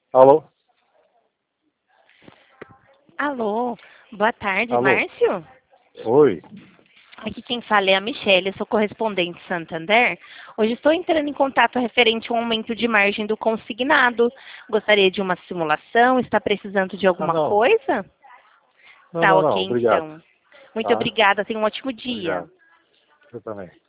Alô? Alô, boa tarde, Alô? Márcio? Oi. Aqui quem fala é a Michelle, eu sou correspondente Santander. Hoje estou entrando em contato referente ao aumento de margem do consignado. Gostaria de uma simulação, está precisando de Ah, alguma não. coisa? Não, Tá não, ok, não. Obrigado. então. Muito Tá? obrigada, tenha um ótimo dia. Obrigado. Você também.